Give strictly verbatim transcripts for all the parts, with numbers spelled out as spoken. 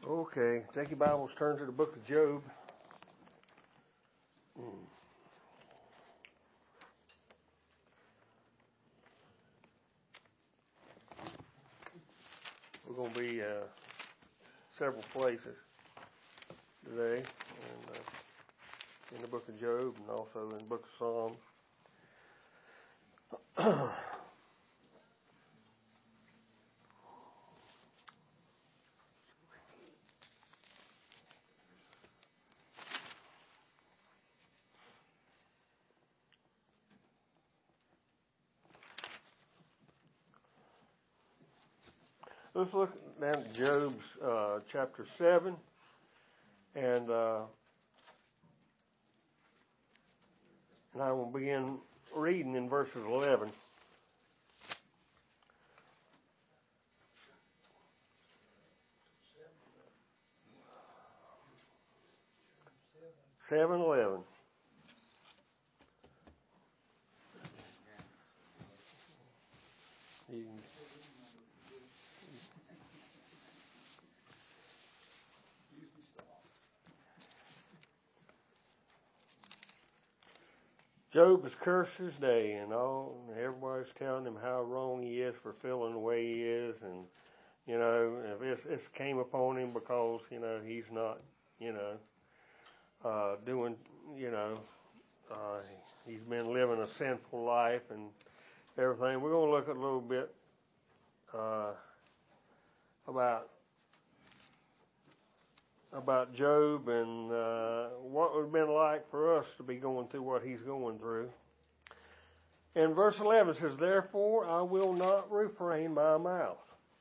Okay, take your Bibles, turn to the book of Job. Hmm. We're going to be uh, several places today, and uh, in the book of Job and also in the book of Psalms. Let's look down at Job's uh, chapter seven, and uh, and I will begin reading in verses eleven. Seven eleven. You can Job has cursed his day, and all and everybody's telling him how wrong he is for feeling the way he is, and you know, if this, this came upon him because you know he's not, you know, uh, doing, you know, uh, he's been living a sinful life and everything. We're going to look at a little bit uh, about about Job and uh, what it would have been like for us to be going through what he's going through. And verse eleven says, "Therefore I will not refrain my mouth.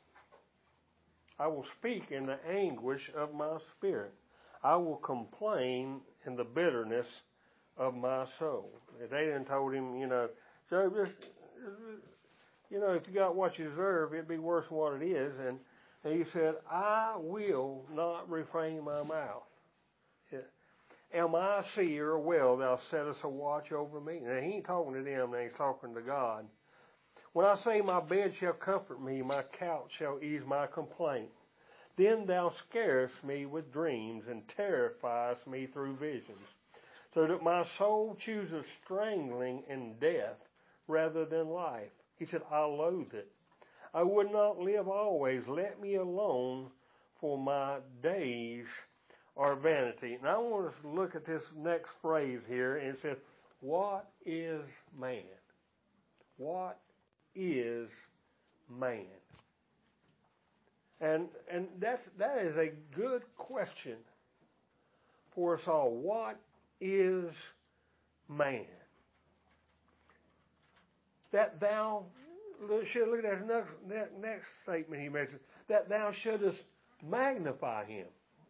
I will speak in the anguish of my spirit. I will complain in the bitterness of my soul." If they didn't told him, you know, Job, just, you know, if you got what you deserve, it'd be worse than what it is. And, and he said, "I will not refrain my mouth. Am I a seer? Well, thou settest a watch over me." Now, he ain't talking to them, now he's talking to God. "When I say my bed shall comfort me, my couch shall ease my complaint. Then thou scarest me with dreams and terrifiest me through visions, so that my soul chooses strangling and death rather than life." He said, "I loathe it. I would not live always. Let me alone, for my days are vanity." And I want us to look at this next phrase here, and it says, "What is man?" What is man? And and that's that is a good question for us all. What is man? That thou should look at that next, next statement he mentions, that thou shouldest magnify him.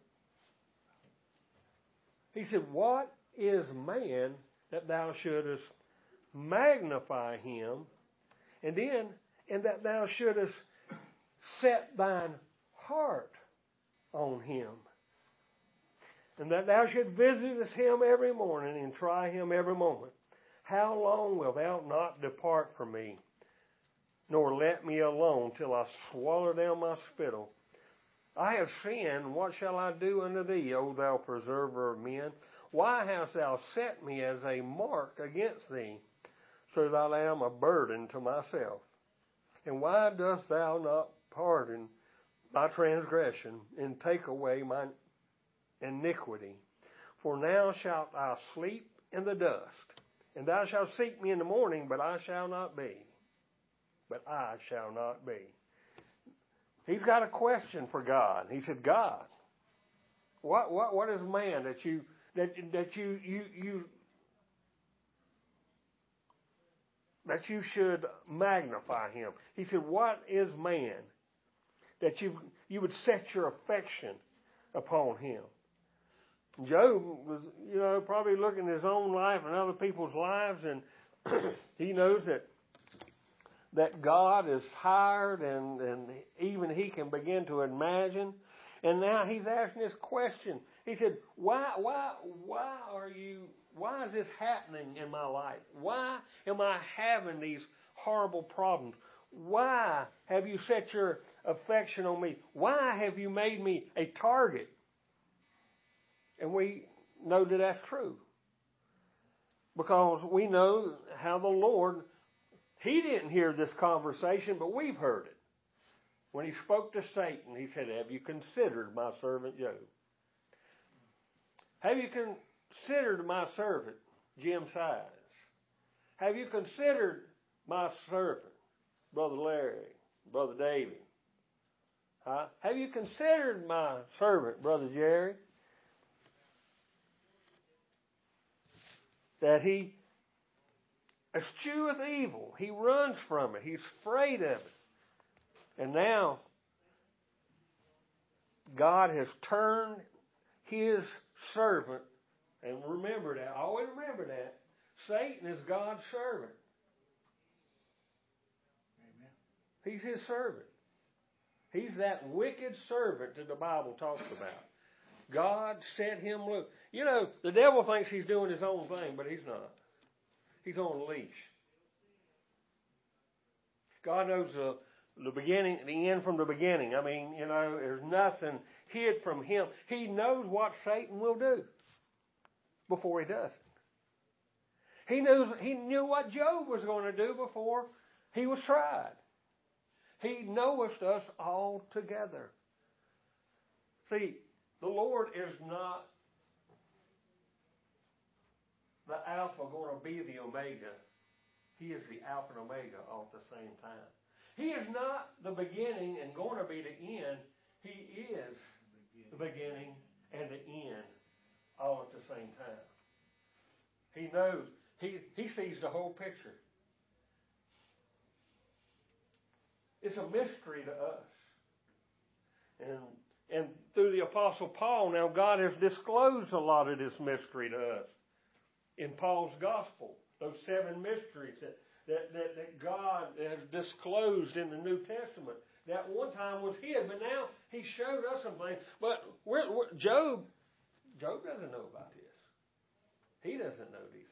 He said, "What is man that thou shouldest magnify him? And then, and that thou shouldest set thine heart on him. And that thou should visit him every morning and try him every moment. How long wilt thou not depart from me, nor let me alone till I swallow down my spittle? I have sinned, what shall I do unto thee, O thou preserver of men? Why hast thou set me as a mark against thee, so that I am a burden to myself? And why dost thou not pardon my transgression and take away my iniquity? For now shalt thou sleep in the dust, and thou shalt seek me in the morning, but I shall not be. But I shall not be." He's got a question for God. He said, "God, what what what is man that you that that you you you that you should magnify him?" He said, "What is man that you you would set your affection upon him?" Job was, you know, probably looking at his own life and other people's lives, and he knows that that God is higher than, than even he can begin to imagine. And now he's asking this question. He said, why, why, why are you, why is this happening in my life? Why am I having these horrible problems? Why have you set your affection on me? Why have you made me a target? And we know that that's true. Because we know how the Lord, He didn't hear this conversation, but we've heard it. When He spoke to Satan, He said, have you considered my servant Job? Have you considered my servant Jim Sides? Have you considered my servant, Brother Larry, Brother David? Huh? Have you considered my servant, Brother Jerry? That he escheweth evil. He runs from it. He's afraid of it. And now, God has turned His servant, and remember that, always remember that, Satan is God's servant. Amen. He's His servant. He's that wicked servant that the Bible talks about. God set him loose. You know, the devil thinks he's doing his own thing, but he's not. He's on a leash. God knows the, the beginning, the end from the beginning. I mean, you know, there's nothing hid from Him. He knows what Satan will do before he does it. He knew, he knew what Job was going to do before he was tried. He knoweth us all together. See, the Lord is not the Alpha going to be the Omega. He is the Alpha and Omega all at the same time. He is not the beginning and going to be the end. He is the beginning and the end all at the same time. He knows. He, he sees the whole picture. It's a mystery to us. And And through the Apostle Paul, now God has disclosed a lot of this mystery to us. In Paul's gospel, those seven mysteries that, that, that, that God has disclosed in the New Testament. That one time was hid, but now He showed us some things. But we're, we're, Job, Job doesn't know about this. He doesn't know these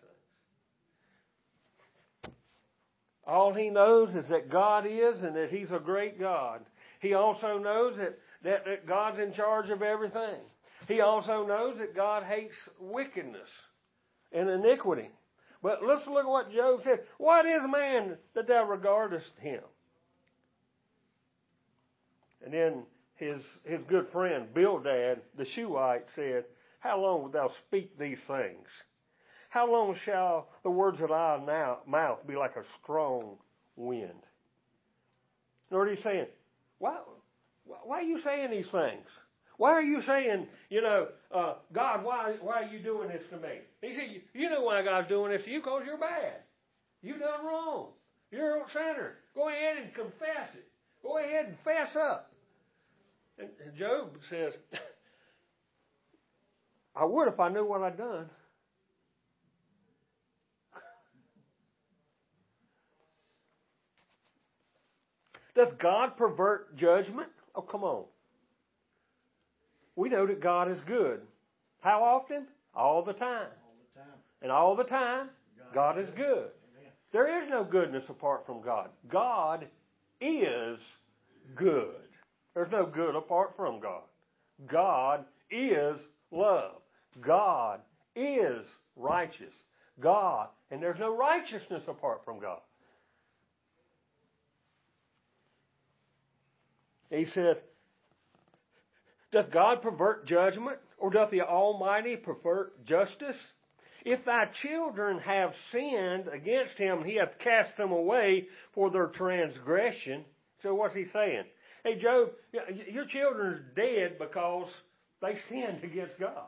things. All he knows is that God is and that He's a great God. He also knows that That, that God's in charge of everything. He also knows that God hates wickedness and iniquity. But let's look at what Job says. What is man that thou regardest him? And then his his good friend Bildad the Shuhite said, how long wilt thou speak these things? How long shall the words of thy now, mouth be like a strong wind? You know what he's saying? Why? Why are you saying these things? Why are you saying, you know, uh, God, why why are you doing this to me? He said, you know why God's doing this to you, because you're bad. You've done wrong. You're a sinner. Go ahead and confess it. Go ahead and fess up. And, and Job says, I would if I knew what I'd done. Does God pervert judgment? Oh, come on. We know that God is good. How often? All the time. All the time. And all the time, God, God is good. good. Amen. There is no goodness apart from God. God is good. There's no good apart from God. God is love. God is righteous. God, and there's no righteousness apart from God. He says, doth God pervert judgment, or doth the Almighty pervert justice? If thy children have sinned against Him, He hath cast them away for their transgression. So what's He saying? Hey, Job, your children are dead because they sinned against God.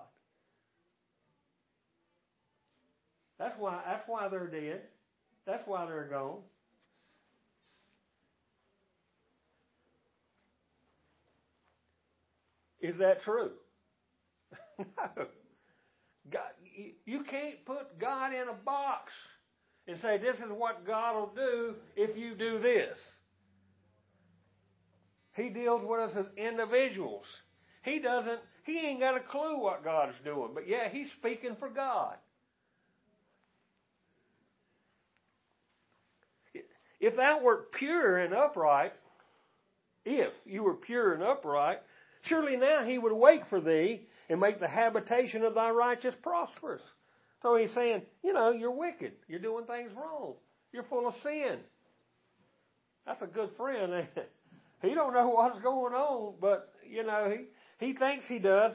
That's why, that's why they're dead. That's why they're gone. Is that true? No. God, you can't put God in a box and say, this is what God will do if you do this. He deals with us as individuals. He doesn't, he ain't got a clue what God is doing. But yeah, he's speaking for God. If thou wert pure and upright, if you were pure and upright, surely now he would wait for thee and make the habitation of thy righteous prosperous. So he's saying, you know, you're wicked. You're doing things wrong. You're full of sin. That's a good friend, ain't it? He don't know what's going on, but, you know, he, he thinks he does.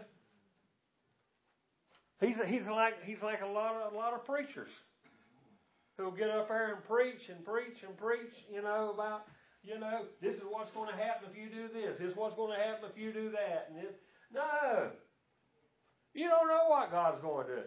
He's he's like he's like a lot of a lot of preachers who'll get up there and preach and preach and preach, you know, about, you know, this is what's going to happen if you do this. This is what's going to happen if you do that. And this. No. You don't know what God's going to do.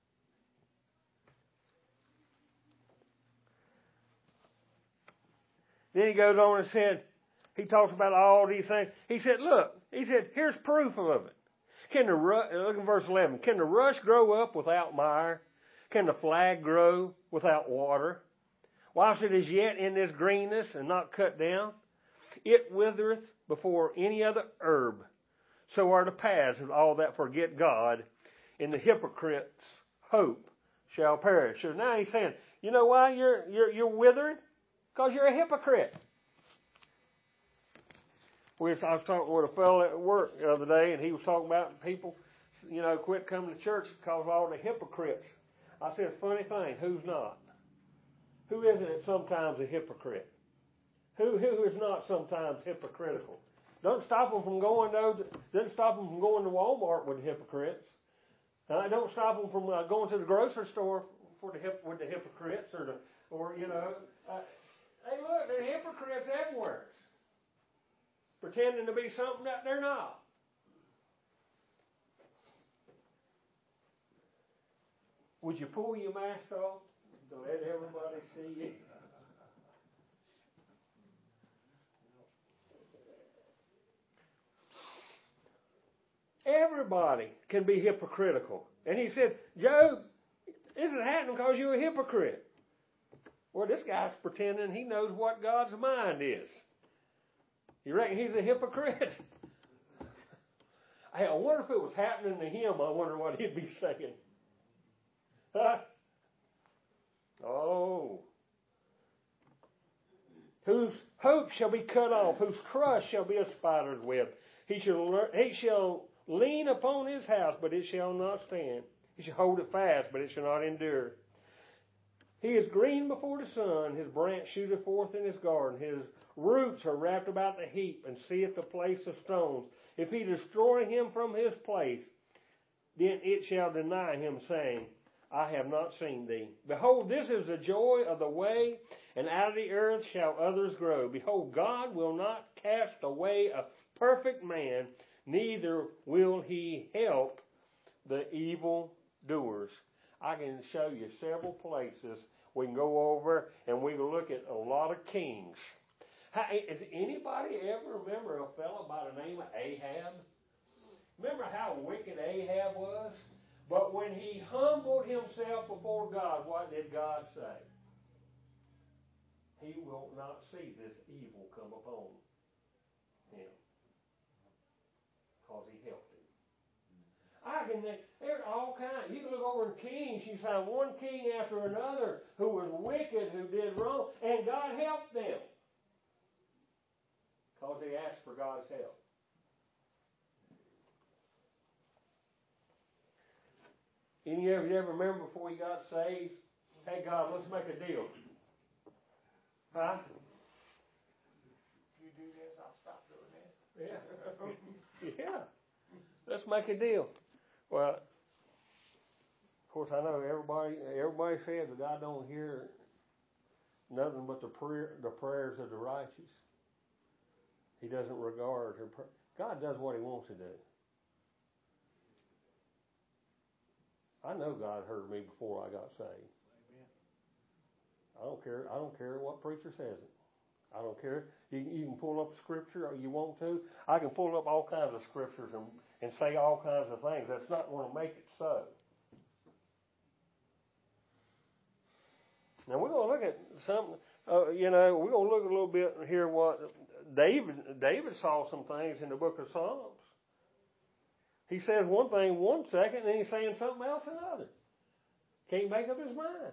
Then he goes on and said, he talks about all these things. He said, look, he said, here's proof of it. Can the look at verse eleven. Can the rush grow up without mire? Can the flag grow without water? Whilst it is yet in this greenness and not cut down, it withereth before any other herb. So are the paths of all that forget God, and the hypocrite's hope shall perish. So now he's saying, you know why you're you're you're withering? Because you're a hypocrite. We was, I was talking with a fellow at work the other day, and he was talking about people, you know, quit coming to church because of all the hypocrites. I said, funny thing, who's not? Who isn't it sometimes a hypocrite? Who who is not sometimes hypocritical? Doesn't stop them from going to doesn't stop them from going to Walmart with the hypocrites. Uh, don't stop them from uh, going to the grocery store for the hip, with the hypocrites or the or you know. Uh, hey, look, there are hypocrites everywhere. Pretending to be something that they're not. Would you pull your mask off to let everybody see you? Everybody can be hypocritical. And he said, Job, this is happening because you're a hypocrite. Well, this guy's pretending he knows what God's mind is. You reckon he's a hypocrite? Hey, I wonder if it was happening to him. I wonder what he'd be saying. Huh? Oh. Whose hope shall be cut off, whose crust shall be a spider's web. He shall, he shall lean upon his house, but it shall not stand. He shall hold it fast, but it shall not endure. He is green before the sun, his branch shooteth forth in his garden. His roots are wrapped about the heap, and seeth the place of stones. If he destroy him from his place, then it shall deny him, saying, I have not seen thee. Behold, this is the joy of the way, and out of the earth shall others grow. Behold, God will not cast away a perfect man, neither will he help the evil doers. I can show you several places we can go over, and we can look at a lot of kings. How, does anybody ever remember a fellow by the name of Ahab? Remember how wicked Ahab was? But when he humbled himself before God, what did God say? He will not see this evil come upon him. Because he helped him. I can think, there's all kinds. You can look over in Kings, you find one king after another who was wicked, who did wrong, and God helped them. Because they asked for God's help. Any of you ever remember before you got saved? Hey, God, let's make a deal. Huh? If you do this, I'll stop doing this. Yeah. Yeah. Let's make a deal. Well, of course, I know everybody. Everybody says that God don't hear nothing but the prayer, the prayers of the righteous. He doesn't regard her prayer. God does what He wants to do. I know God heard me before I got saved. Amen. I don't care. I don't care what preacher says it. I don't care. You, you can pull up scripture or you want to. I can pull up all kinds of scriptures and, and say all kinds of things. That's not going to make it so. Now we're going to look at some. Uh, you know, we're going to look a little bit and hear what David. David saw some things in the book of Psalms. He says one thing one second, and then he's saying something else another. Can't make up his mind.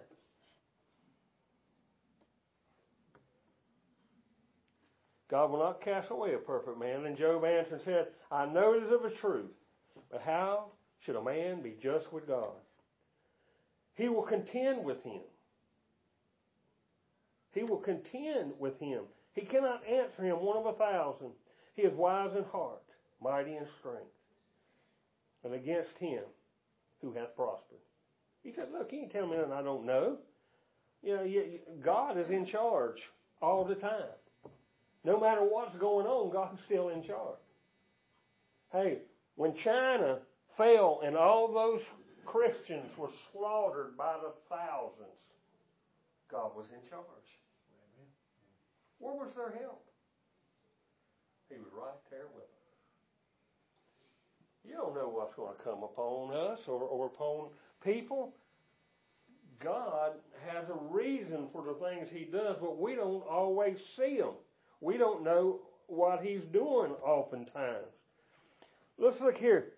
God will not cast away a perfect man. And Job answered and said, I know it is of a truth, but how should a man be just with God? He will contend with him. He will contend with him. He cannot answer him one of a thousand. He is wise in heart, mighty in strength. And against him who hath prospered. He said, look, you ain't tell me nothing I don't know. You know, you, God is in charge all the time. No matter what's going on, God's still in charge. Hey, when China fell and all those Christians were slaughtered by the thousands, God was in charge. Where was their help? He was right there with them. You don't know what's going to come upon us or, or upon people. God has a reason for the things He does, but we don't always see them. We don't know what He's doing oftentimes. Let's look here.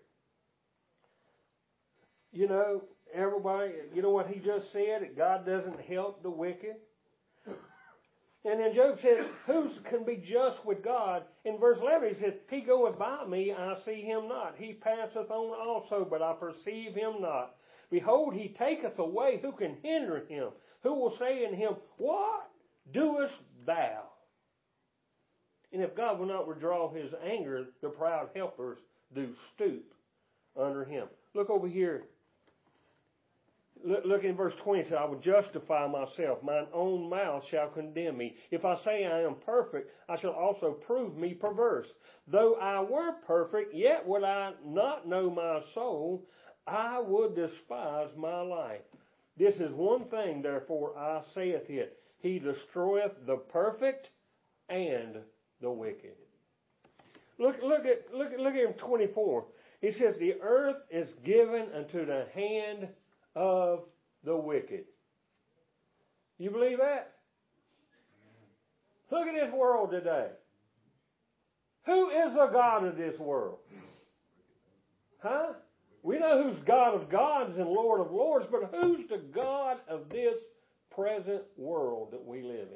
You know, everybody, you know what he just said? That God doesn't help the wicked. And then Job says, who can be just with God? In verse eleven, he says, He goeth by me, I see him not. He passeth on also, but I perceive him not. Behold, he taketh away. Who can hinder him? Who will say in him, what doest thou? And if God will not withdraw his anger, the proud helpers do stoop under him. Look over here. Look, look in verse twenty. It says, I will justify myself. Mine own mouth shall condemn me. If I say I am perfect, I shall also prove me perverse. Though I were perfect, yet would I not know my soul. I would despise my life. This is one thing, therefore, I saith it. He destroyeth the perfect and the wicked. Look, look at, look at, look at twenty-four. He says, the earth is given unto the hand of the wicked. You believe that? Look at this world today. Who is the God of this world? Huh? We know who's God of gods and Lord of lords, but who's the God of this present world that we live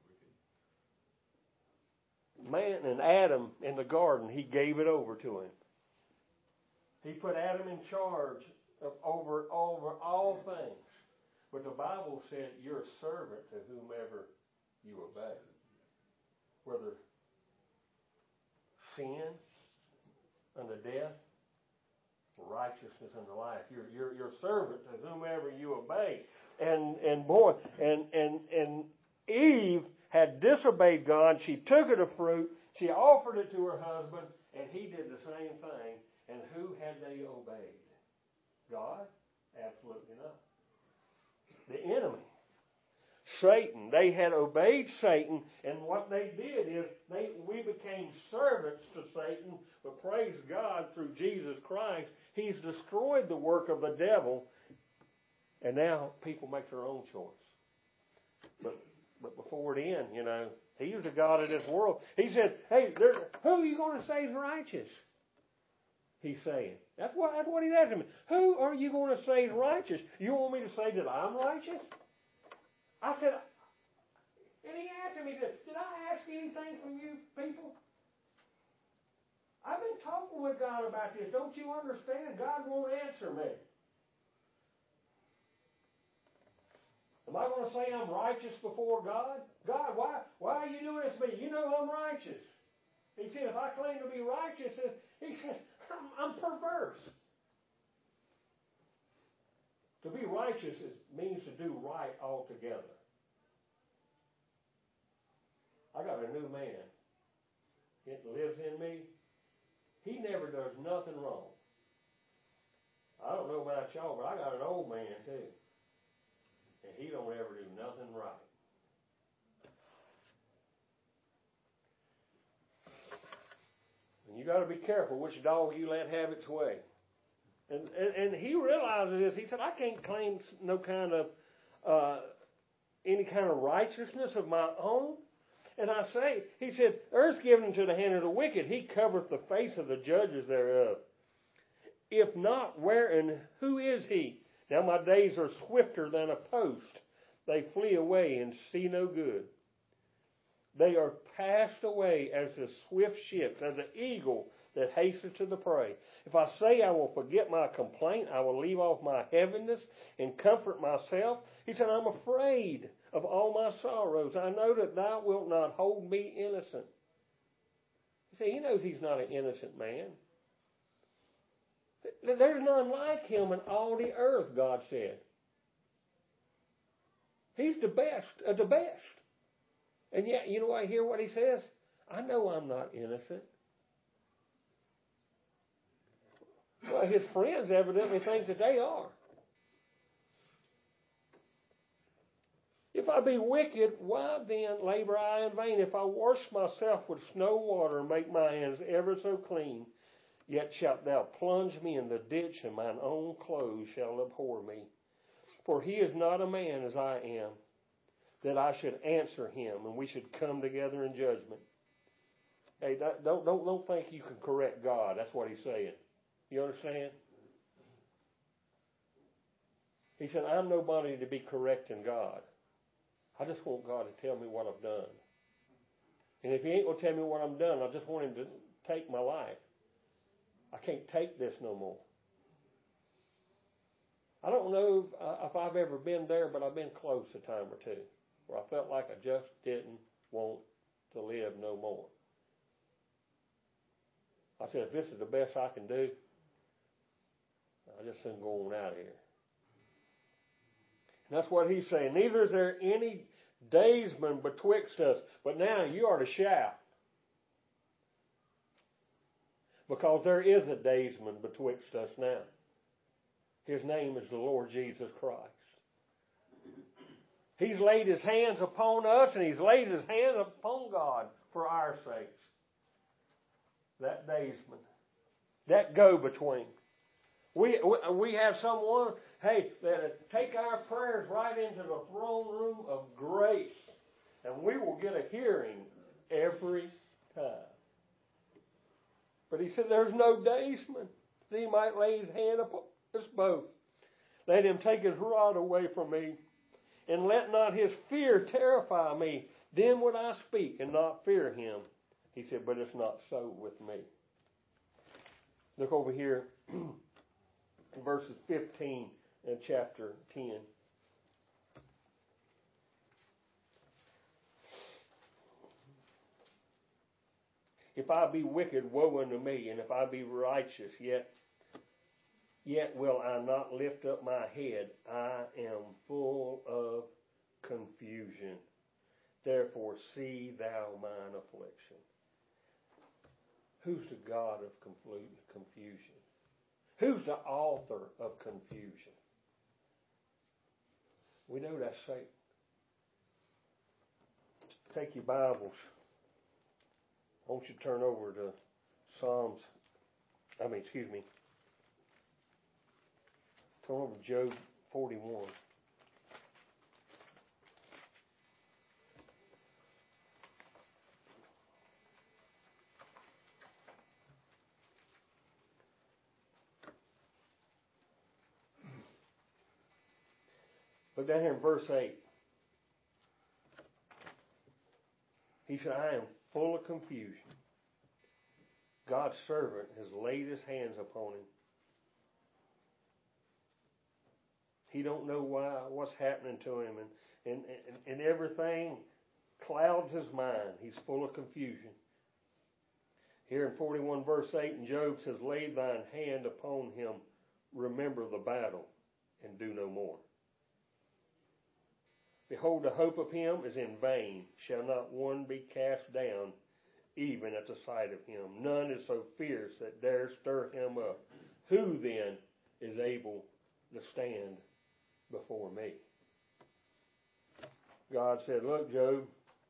in? Man and Adam in the garden, he gave it over to him. He put Adam in charge of over, over all things. But the Bible said you're a servant to whomever you obey. Whether sin unto death, righteousness unto life. You're, you're, you're a servant to whomever you obey. And, and boy, and, and, and Eve had disobeyed God. She took of the fruit. She offered it to her husband, and he did the same thing. And who had they obeyed? God? Absolutely not. The enemy. Satan. They had obeyed Satan, and what they did is they we became servants to Satan, but praise God, through Jesus Christ, He's destroyed the work of the devil, and now people make their own choice. But but before it ends, you know, He was the God of this world. He said, hey, there, who are you going to say is righteous? He's saying. That's what, that's what he's asking me. Who are you going to say is righteous? You want me to say that I'm righteous? I said, and he asked me, he said, did I ask anything from you people? I've been talking with God about this. Don't you understand? God won't answer me. Am I going to say I'm righteous before God? God, why, why are you doing this to me? You know I'm righteous. He said, if I claim to be righteous, he said, I'm, I'm perverse. To be righteous is, means to do right altogether. I got a new man. It lives in me. He never does nothing wrong. I don't know about y'all, but I got an old man too. And he don't ever do nothing right. And you got to be careful which dog you let have its way. And, and, and he realizes this. He said, I can't claim no kind of, uh, any kind of righteousness of my own. And I say, he said, earth's given into the hand of the wicked. He covereth the face of the judges thereof. If not, where and who is he? Now my days are swifter than a post. They flee away and see no good. They are passed away as the swift ships, as the eagle that hastens to the prey. If I say I will forget my complaint, I will leave off my heaviness and comfort myself. He said, I'm afraid of all my sorrows. I know that thou wilt not hold me innocent. You see, he knows he's not an innocent man. There's none like him in all the earth, God said. He's the best of the best. And yet, you know, I hear what he says. I know I'm not innocent. Well, his friends evidently think that they are. If I be wicked, why then labor I in vain? If I wash myself with snow water and make my hands ever so clean, yet shalt thou plunge me in the ditch, and mine own clothes shall abhor me. For he is not a man as I am, that I should answer him, and we should come together in judgment. Hey, don't, don't, don't think you can correct God. That's what he's saying. You understand? He said, I'm nobody to be correcting God. I just want God to tell me what I've done. And if he ain't going to tell me what I'm done, I just want him to take my life. I can't take this no more. I don't know if, uh, if I've ever been there, but I've been close a time or two, where I felt like I just didn't want to live no more. I said, if this is the best I can do, I just soon go on out of here. And that's what he's saying. Neither is there any daysman betwixt us, but now you are to shout. Because there is a daysman betwixt us now. His name is the Lord Jesus Christ. He's laid his hands upon us, and he's laid his hand upon God for our sakes. That daysman. That go-between. We, we have someone, hey, that take our prayers right into the throne room of grace, and we will get a hearing every time. But he said, there's no daysman that he might lay his hand upon us both. Let him take his rod away from me, and let not his fear terrify me. Then would I speak and not fear him. He said, but it's not so with me. Look over here. Verses fifteen in chapter ten. If I be wicked, woe unto me, and if I be righteous, yet yet will I not lift up my head. I am full of confusion. Therefore see thou mine affliction. Who's the God of confusion? Who's the author of confusion? We know that's Satan. Take your Bibles. I want you to turn over to Psalms. I mean, excuse me. Turn over to Job forty-one. Look down here in verse eight. He said, I am full of confusion. God's servant has laid his hands upon him. He don't know why, what's happening to him, and, and, and, and everything clouds his mind. He's full of confusion. Here in forty-one verse eight, and Job says, lay thine hand upon him, remember the battle, and do no more. Behold, the hope of him is in vain. Shall not one be cast down, even at the sight of him? None is so fierce that dare stir him up. Who then is able to stand before me? God said, look, Job,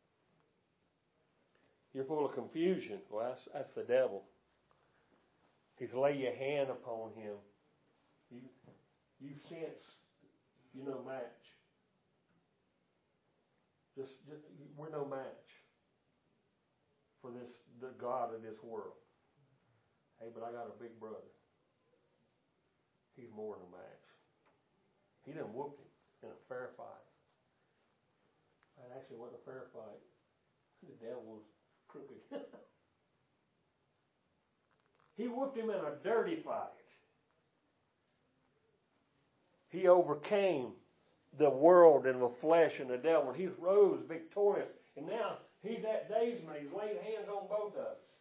you're full of confusion. Well, that's, that's the devil. He's lay your hand upon him. You, you sense you're no match. Just, just, we're no match for this, the God of this world. Hey, but I got a big brother. He's more than a match. He done whooped him in a fair fight. It actually wasn't a fair fight. The devil was crooked. He whooped him in a dirty fight. He overcame the world and the flesh and the devil. He rose victorious. And now he's at Daysman. He's laid hands on both of us.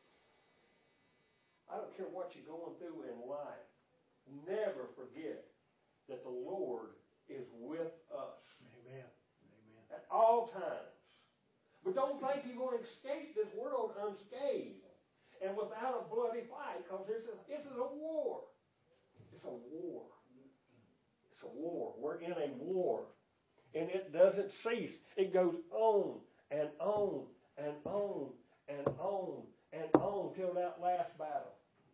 I don't care what you're going through in life. Never forget that the Lord is with us. Amen. Amen. At all times. But don't think you're going to escape this world unscathed and without a bloody fight, because this is, this is a war. It's a war. It's a war. We're in a war. And it doesn't cease. It goes on and on and on and on and on till that last battle.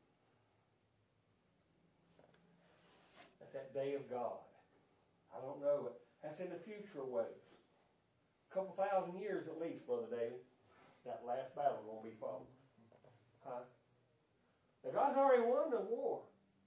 At that day of God. I don't know. That's in the future ways. A couple thousand years at least, Brother David. That last battle is going to be fought. Huh? Now God's already won the war.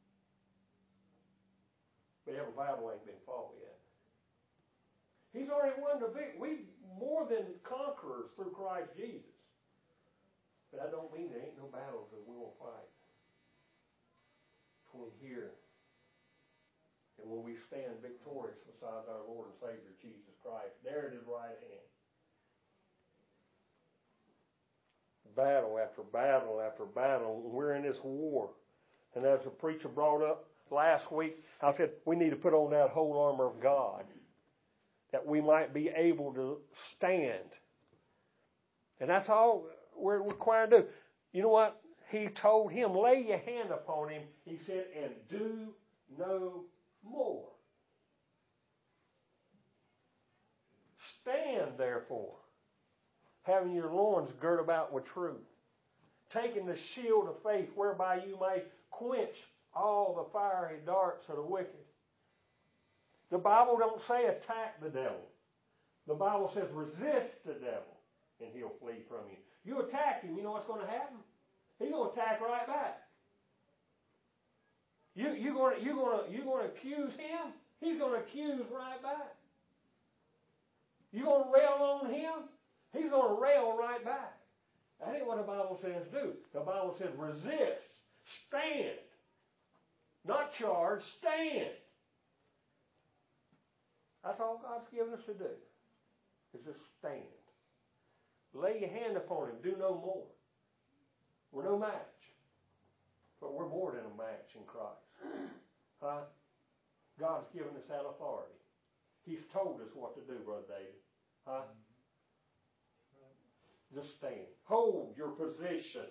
But every battle ain't been fought yet. He's already won the victory. We more than conquerors through Christ Jesus. But that don't mean there ain't no battles that we won't fight. Between here and when we stand victorious beside our Lord and Savior Jesus Christ. There at His right hand. Battle after battle after battle. We're in this war. And as the preacher brought up last week, I said we need to put on that whole armor of God that we might be able to stand. And that's all we're required to do. You know what? He told him, lay your hand upon him. He said, and do no more. Stand therefore, having your loins girt about with truth, taking the shield of faith whereby you may quench all the fiery darts of the wicked. The Bible don't say attack the devil. The Bible says resist the devil and he'll flee from you. You attack him, you know what's going to happen? He's going to attack right back. You, you're going to, you're going to, you're going to accuse him, he's going to accuse right back. You're going to rail on him, he's going to rail right back. That ain't what the Bible says do. The Bible says resist, stand. Not charge, stand. That's all God's given us to do, is just stand. Lay your hand upon him. Do no more. We're no match. But we're more than a match in Christ. Huh? God's given us that authority. He's told us what to do, Brother David. Huh? Just stand. Hold your position.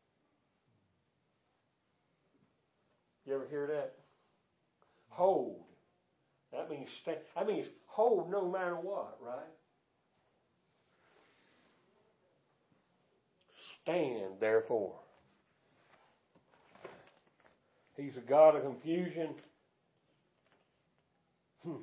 You ever hear that? Hold. That means stand. That means hold no matter what, right? Stand, therefore. He's a God of confusion. Hmm.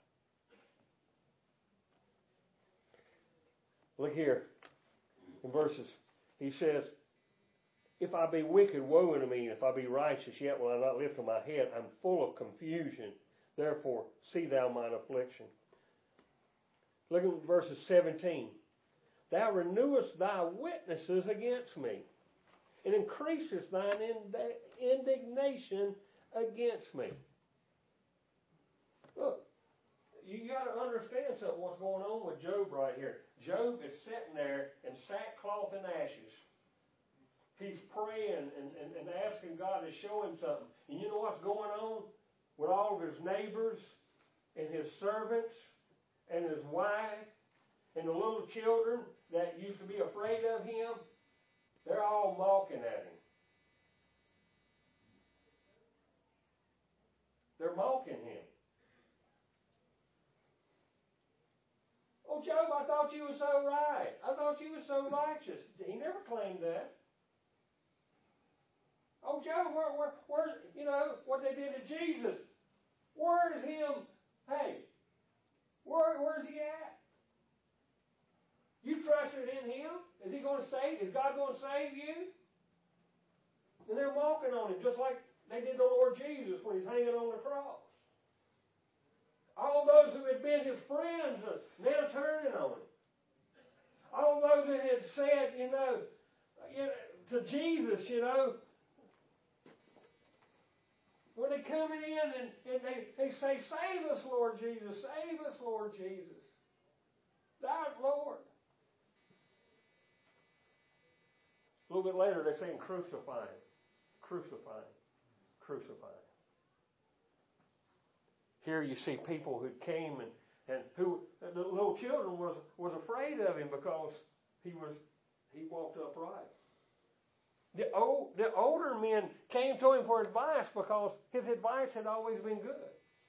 Look here in verses. He says, if I be wicked, woe unto me. If I be righteous, yet will I not lift up my head. I'm full of confusion. Therefore, see thou mine affliction. Look at verses seventeen. Thou renewest thy witnesses against me, and increasest thine indignation against me. Look, you got to understand something, what's going on with Job right here. Job is sitting there in sackcloth and ashes. He's praying and, and, and asking God to show him something. And you know what's going on with all of his neighbors and his servants and his wife and the little children that used to be afraid of him? They're all mocking at him. They're mocking him. Oh, Job, I thought you were so right. I thought you were so righteous. He never claimed that. Oh, Job, where, where, where's, you know, what they did to Jesus? Where is him? Hey, where, where's he at? You trusted in him? Is he going to save? Is God going to save you? And they're mocking on him, just like they did the Lord Jesus when he's hanging on the cross. All those who had been his friends are now turning on him. all those that had said, you know, you know, to Jesus, you know, when they're coming in and, and they, they say, save us, Lord Jesus, save us, Lord Jesus. Thou Lord. A little bit later, they're saying, crucify him, crucify him, crucify him. Here you see people who came and, and who, the little children was, was afraid of him because he was, he walked upright. The old, the older men came to him for advice because his advice had always been good.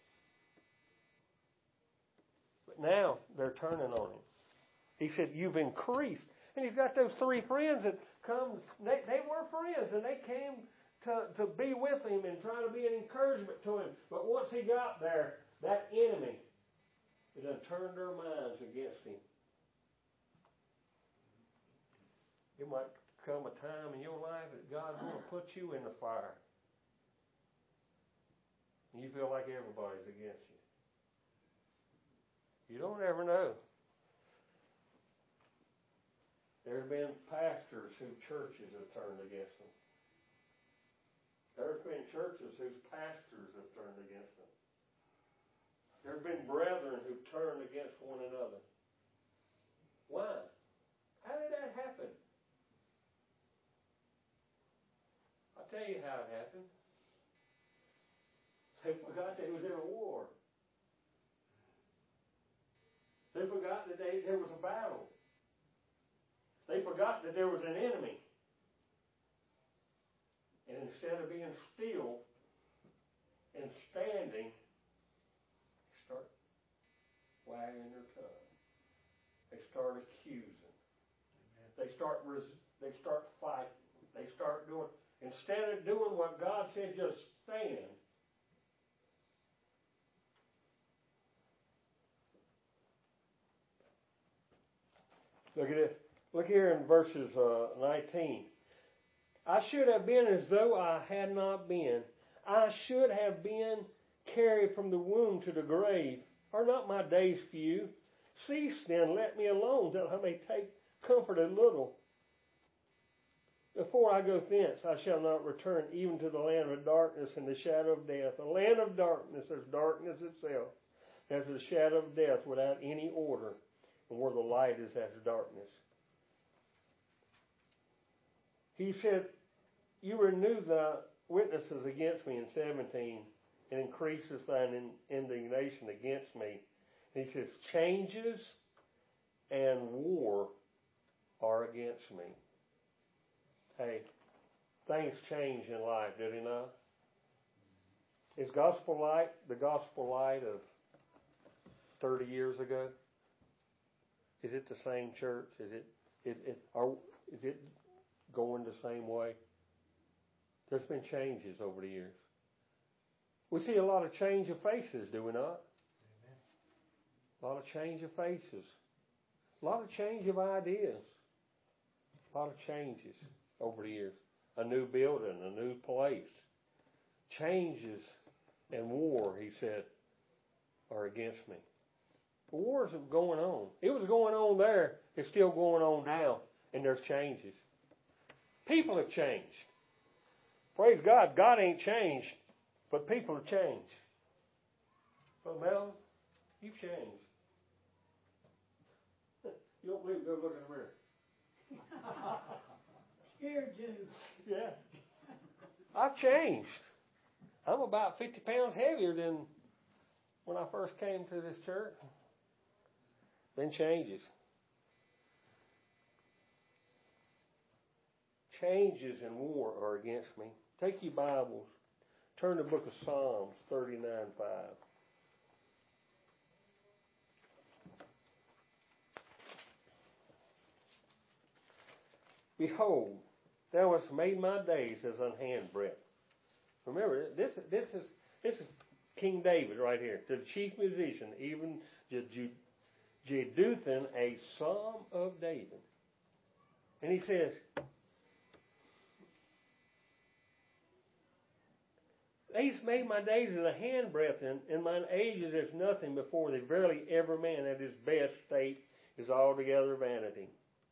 But now they're turning on him. He said, you've increased. And he's got those three friends that come, they, they were friends and they came to, to be with him and try to be an encouragement to him. But once he got there, that enemy, it done turned their minds against him. It might come a time in your life that God's going to put you in the fire. And you feel like everybody's against you. You don't ever know. There have been pastors whose churches have turned against them. There have been churches whose pastors have turned against them. There have been brethren who've turned against one another. Why? How did that happen? I'll tell you how it happened. They forgot they was in a war. They forgot that they, there was a battle. They forgot that there was an enemy. And instead of being still and standing, they start wagging their tongue. They start accusing. Amen. They start res- they start fighting. They start doing, instead of doing what God said, just stand. Look at this. Look here in verses uh, nineteen. I should have been as though I had not been. I should have been carried from the womb to the grave. Are not my days few? Cease then, let me alone, that I may take comfort a little. Before I go thence, I shall not return even to the land of darkness and the shadow of death. A land of darkness, there's darkness itself. There's the shadow of death without any order. And where the light is, that's darkness. He said, you renew the witnesses against me in seventeen and increases thine indignation against me. And he says, changes and war are against me. Hey, things change in life, did he not? Is gospel light the gospel light of thirty years ago? Is it the same church? Is it, is it, are, is it going the same way? There's been changes over the years. We see a lot of change of faces, do we not? Amen. A lot of change of faces. A lot of change of ideas. A lot of changes over the years. A new building, a new place. Changes and war, he said, are against me. Wars are going on. It was going on there. It's still going on now. And there's changes. People have changed. Praise God. God ain't changed. But people have changed. Well, Mel, you've changed. You don't believe it? Go look in the mirror. Scared you. Yeah. I've changed. I'm about fifty pounds heavier than when I first came to this church. Then changes. Changes and war are against me. Take your Bibles. Turn to the book of Psalms thirty-nine five. Behold, thou hast made my days as an handbreadth. Remember, this, this is this is King David right here, to the chief musician, even Jeduthun, a psalm of David. And he says, He's made my days as a handbreadth, and, and mine ages as nothing before thee. Verily, every man at his best state is altogether vanity.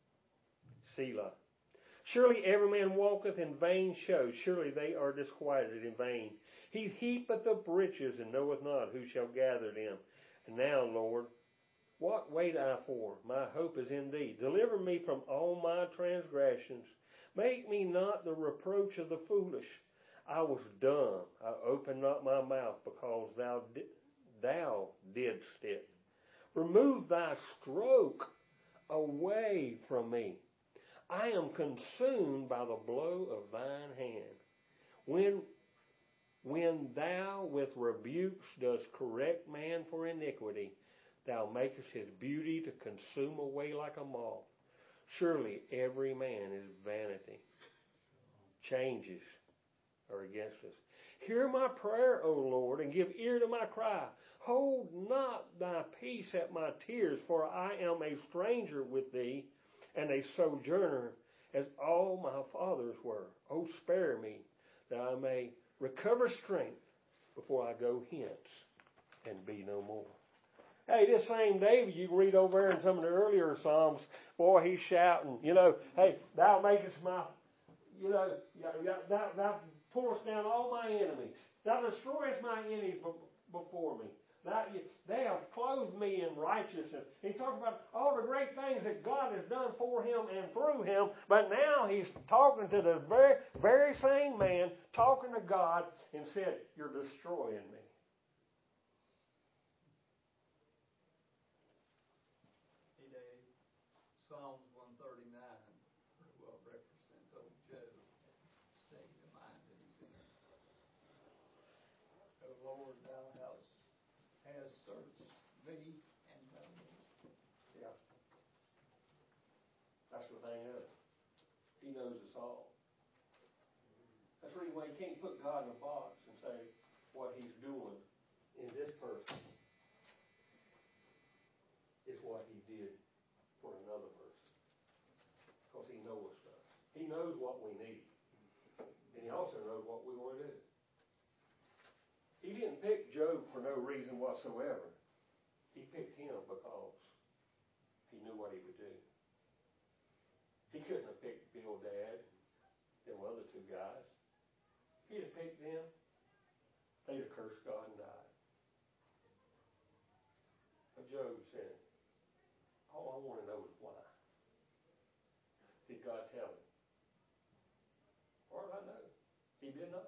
Selah. Surely every man walketh in vain show. Surely they are disquieted in vain. He heapeth up riches and knoweth not who shall gather them. And now, Lord, what wait I for? My hope is in thee. Deliver me from all my transgressions. Make me not the reproach of the foolish. I was dumb. I opened not my mouth because thou, di- thou didst it. Remove thy stroke away from me. I am consumed by the blow of thine hand. When, when thou with rebukes dost correct man for iniquity, thou makest his beauty to consume away like a moth. Surely every man is vanity. Changes are against us. Hear my prayer, O Lord, and give ear to my cry. Hold not thy peace at my tears, for I am a stranger with thee, and a sojourner as all my fathers were. O spare me, that I may recover strength before I go hence and be no more. Hey, this same David, you can read over there in some of the earlier Psalms, boy, he's shouting, you know, hey, thou makest my, you know, thou, thou pullest down all my enemies. Thou destroyest my enemies before me. Thou, they have clothed me in righteousness. He talks about all the great things that God has done for him and through him, but now he's talking to the very, very same man, talking to God, and said, you're destroying me. Psalms one thirty-nine pretty well represents old Job, state of mind that he's in. O Lord, thou hast, hast searched me and known me. Yeah. That's the thing of it. He knows us all. That's the reason why you can't put God in a box and say what he's doing in this person is what he did for another person. Because he knows us. He knows what we need. And he also knows what we want to do. He didn't pick Job for no reason whatsoever. He picked him because he knew what he would do. He couldn't have picked Bildad, them other two guys. If he'd have picked them, they'd have cursed God and died. But Job said, all I want to know is why. Did God tell him? Or did I know? He did not.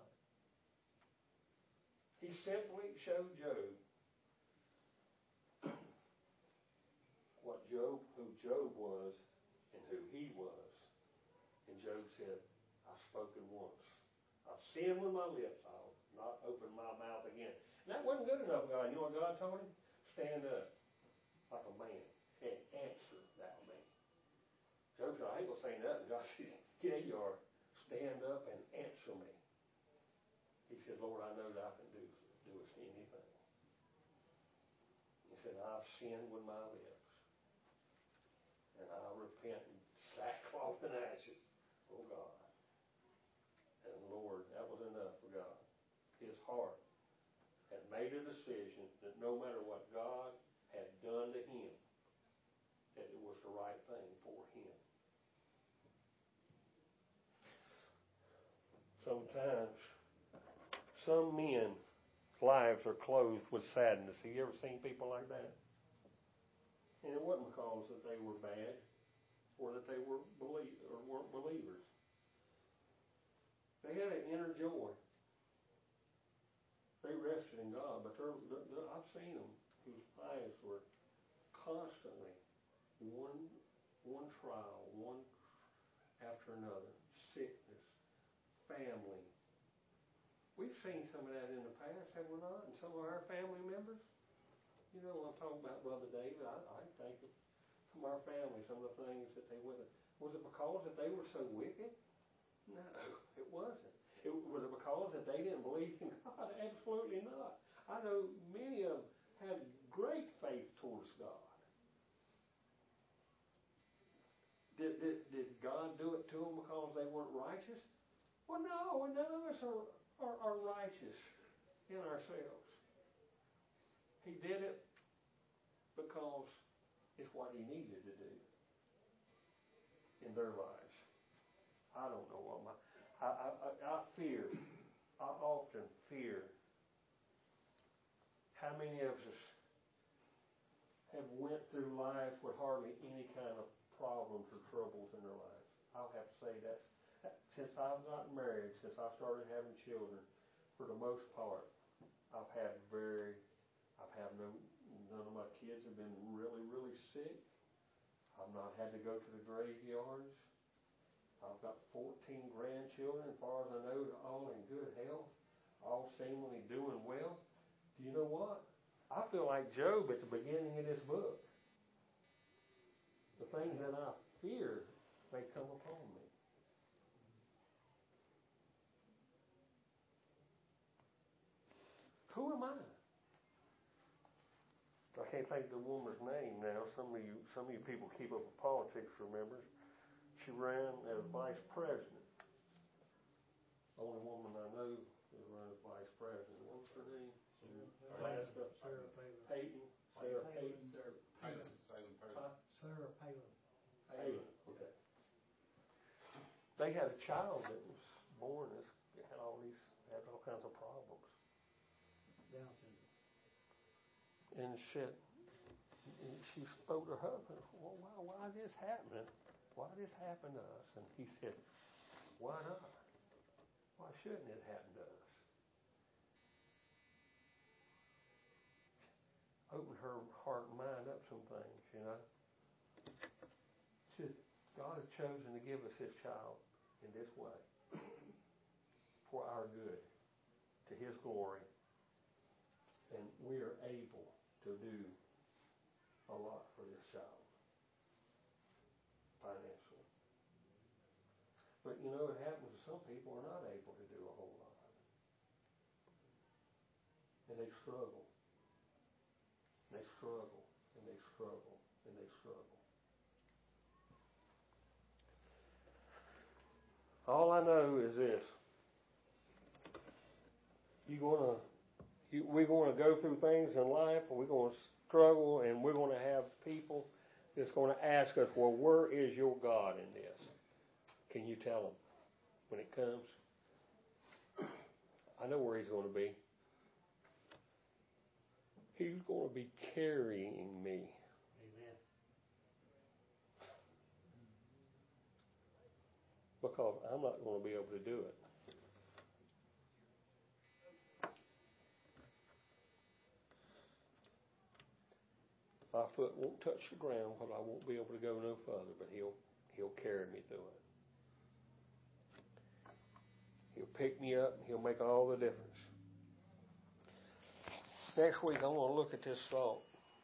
He simply showed Job what Job, who Job was and who he was. And Job said, I've spoken once. I've sinned with my lips. I'll not open my mouth again. And that wasn't good enough, God. You know what God told him? Stand up like a man and answer that man. Job said, I ain't going to say nothing. God said, yeah, you are. Stand up and answer me. He said, Lord, I know that I can do, do us anything. He said, I've sinned with my lips. And I repent in sackcloth and ashes. Oh, God. And Lord, that was enough for God. His heart had made a decision that no matter what God had done to him, that it was the right thing for him. Sometimes some men's lives are clothed with sadness. Have you ever seen people like that? And it wasn't because that they were bad or that they were believe or weren't believers. They had an inner joy. They rested in God, but they're, they're, I've seen them whose lives were constantly one one trial, one after another, sickness, family. We've seen some of that in the past, have we not? And some of our family members. You know, when I'm talking about Brother David, I, I think of from our family, some of the things that they went. Was it because that they were so wicked? No, it wasn't. It, was it because that they didn't believe in God? Absolutely not. I know many of them had great faith towards God. Did, did, did God do it to them because they weren't righteous? Well, no, none of us are, are, are righteous in ourselves. He did it because it's what he needed to do. in their lives. I don't know what my, I, I, I, I fear, I often fear how many of us have went through life with hardly any kind of problems or troubles in their lives. I'll have to say that since I've gotten married, since I started having children, for the most part, I've had very, I've had no, none of my kids have been really, really sick. I've not had to go to the graveyards. I've got fourteen grandchildren, as far as I know, they're all in good health, all seemingly doing well. Do you know what? I feel like Job at the beginning of this book. The things that I fear may come upon me. Who am I? I can't think of the woman's name now. Some of you, some of you people keep up with politics, remember? She ran as vice president. The only woman I know that ran as vice president. What's her name? Alaska. Sarah Palin. Peyton. Sarah Peyton. Sarah Palin. Huh? Sarah Palin. Palin. Okay. They had a child that was born as had all these had all kinds of problems. Down syndrome. And said, and she spoke to her husband, well, why, why is this happening? Why did this happen to us? And he said, why not? Why shouldn't it happen to us? Opened her heart and mind up some things, you know. She said, God has chosen to give us His child in this way for our good, to His glory. And we are able to do a lot for this child financially. But you know, it happens that some people are not able to do a whole lot. And they struggle. And they struggle. And they struggle. And they struggle. All I know is this. You're going to We're going to go through things in life, and we're going to struggle, and we're going to have people that's going to ask us, well, where is your God in this? Can you tell them when it comes? I know where He's going to be. He's going to be carrying me. Amen. Because I'm not going to be able to do it. My foot won't touch the ground because I won't be able to go no further, but he'll he'll carry me through it. He'll pick me up and He'll make all the difference. Next week I want to look at this thought.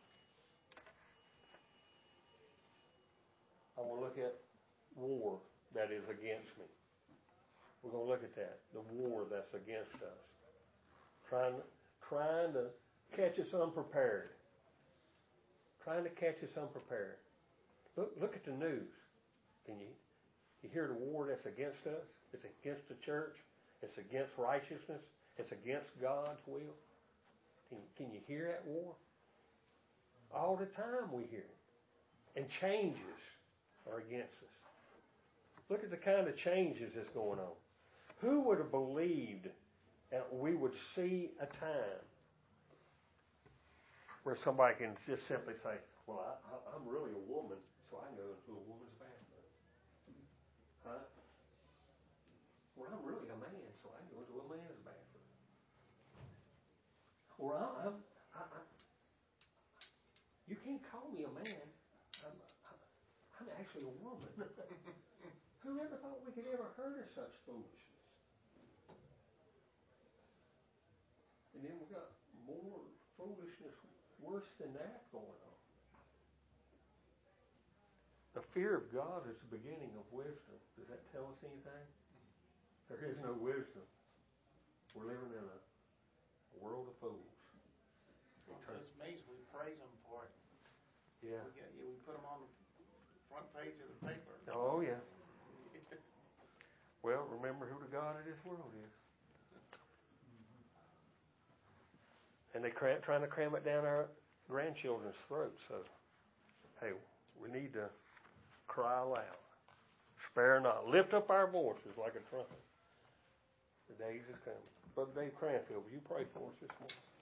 I want to look at war that is against me. We're going to look at that, the war that's against us. Trying, trying to catch us unprepared. Trying to catch us unprepared. Look, look at the news. Can you, you hear the war that's against us? It's against the church. It's against righteousness. It's against God's will. Can, can you hear that war? All the time we hear it. And changes are against us. Look at the kind of changes that's going on. Who would have believed that we would see a time where somebody can just simply say, well, I, I, I'm really a woman, so I can go into a woman's bathroom. Huh? Or I'm really a man, so I can go into a man's bathroom. Or I'm, I, I, you can't call me a man. I'm, I'm actually a woman. Who ever thought we could ever heard of such foolishness? And then we've got more foolishness worse than that going on. The fear of God is the beginning of wisdom. Does that tell us anything? There is no wisdom. We're living in a, a world of fools. Well, it's amazing. We praise Him for it. Yeah. We, get, yeah, we put them on the front page of the paper. Oh, yeah. Well, remember who the God of this world is. And they're trying to cram it down our grandchildren's throats. So, hey, we need to cry aloud. spare not. Lift up our voices like a trumpet. The days is coming. Brother Dave Cranfield, will you pray for us this morning?